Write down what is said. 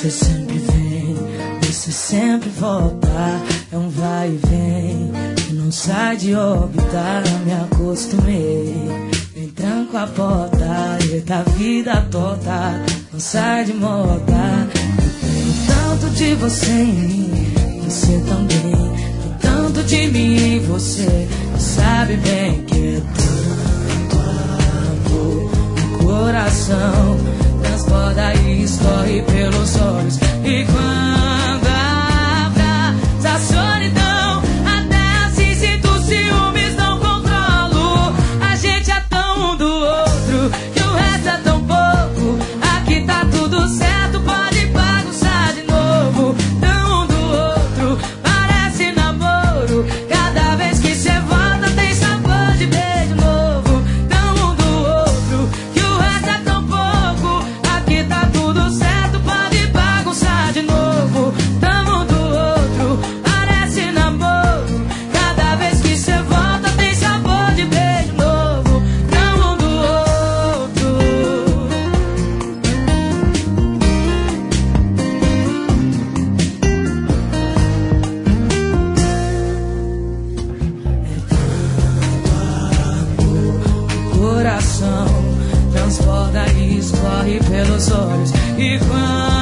Você sempre vem, você sempre volta. É um vai e vem que não sai de órbita. Me acostumei, nem tranco a porta. Eita vida torta, não sai de moda. Tenho tanto de você em mim, você também. Tem tanto de mim em você, sabe bem que é tanto amor no coração. Transborda e escorre pelos olhos. E quando abraça a solidão, até assim sinto ciúmes, não controlo. A gente é tão um do outro que o resto é tão pouco. Aqui tá tudo certo, pode bagunçar de novo. Tão um do outro, parece namoro. Cada vez que cê volta tem sabor de beijo novo. Tão um do outro que o resto é tão pouco. Aqui tá tudo certo, pode bagunçar de novo. Tamo um do outro, parece namoro. Cada vez que cê volta tem sabor de beijo novo. Tamo um do outro. Coração transborda e escorre pelos olhos. E quando